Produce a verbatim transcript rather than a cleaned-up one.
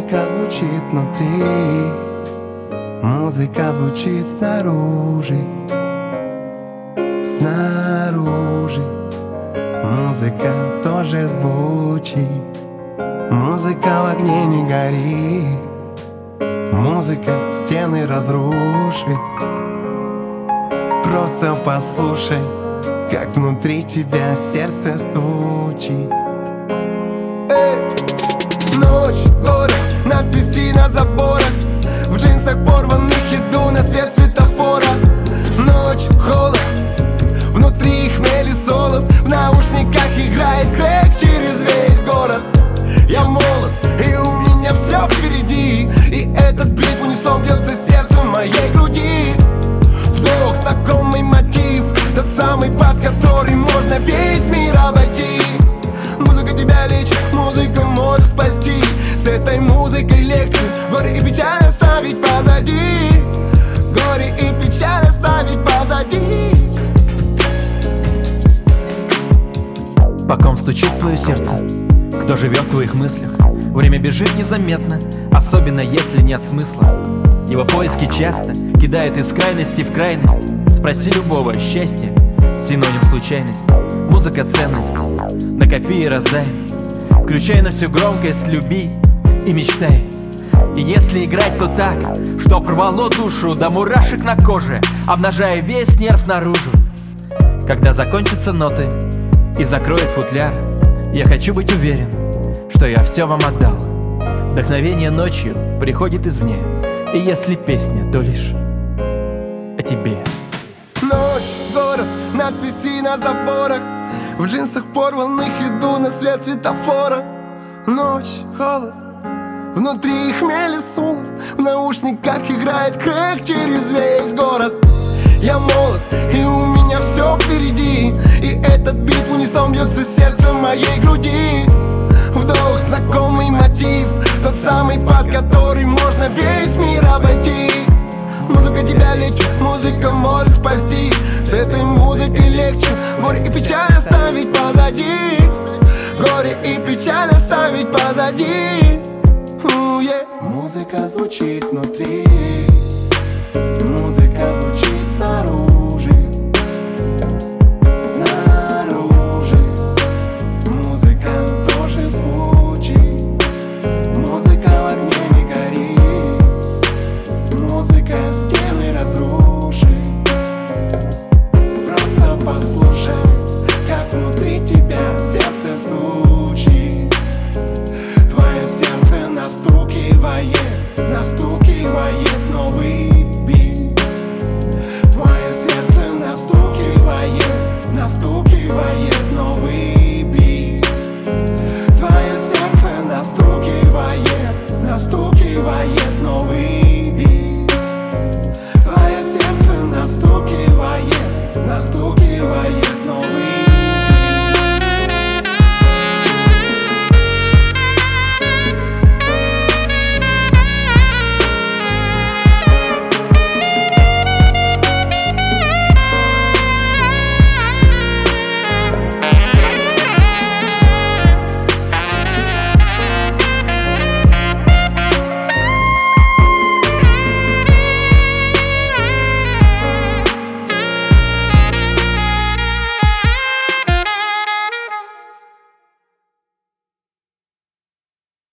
Музыка звучит внутри, музыка звучит снаружи, снаружи. Музыка тоже звучит, музыка в огне не горит, музыка стены разрушит. Просто послушай, как внутри тебя сердце стучит. Эй! Ночь, город, надписи на заборах, в джинсах порванных иду на свет светофора. Ночь, холод, внутри хмель и солод, в наушниках играет крэк через весь город. Я молод, и у меня все впереди, и этот бит в унисон бьется сердцем моей груди. Вдох, знакомый мотив, тот самый, под который можно весь мир обойти. Музыка тебя лечит, музыка может спасти. С этой музыкой легче горе и печаль оставить позади. Горе и печаль оставить позади. По ком стучит твое сердце? Кто живет в твоих мыслях? Время бежит незаметно, особенно если нет смысла. Его поиски часто кидают из крайности в крайность. Спроси любого, счастье синоним случайность. Музыка ценность, накопи и раздай. Включай на всю громкость, люби и мечтай. И если играть, то так, чтоб рвало душу до мурашек на коже, обнажая весь нерв наружу. Когда закончатся ноты и закроет футляр, я хочу быть уверен, что я все вам отдал. Вдохновение ночью приходит извне, и если песня, то лишь о тебе. Ночь, город, надписи на заборах, в джинсах порванных иду на свет светофора. Ночь, холод, внутри хмель и солод, в наушниках играет крэк через весь город. Я молод, и у меня все впереди, и этот бит в унисон бьется сердцем моей груди. Вдох, знакомый мотив, тот самый, под который можно весь мир обойти. Музыка тебя лечит, музыка может спасти. С этой музыкой легче горе и печаль оставить позади. Горе и печаль оставить позади. uh, yeah. Музыка звучит внутри, музыка звучит снаружи, снаружи. Музыка тоже звучит, музыка в огне не горит, музыка стены разрушит. Просто послушай, как внутри тебя сердце стучит. Твое сердце настукивает, настукивает.